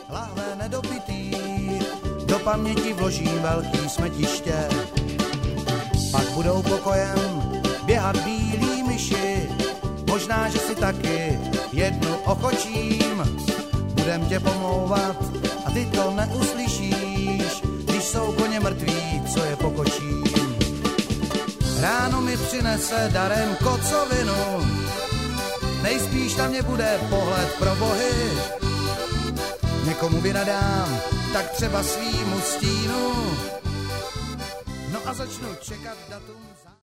lahve nedopitý, do paměti vložím velký smetiště. Pak budou pokojem běhat bílí myši, možná, že si taky jednu ochočím. Budem tě pomlouvat a ty to neuslyšíš, když jsou koně mrtví, co je pokočím. Ráno mi přinese darem kocovinu, nejspíš tam mě bude pohled pro bohy. Někomu vynadám, tak třeba svýmu stínu, no a začnu čekat datum.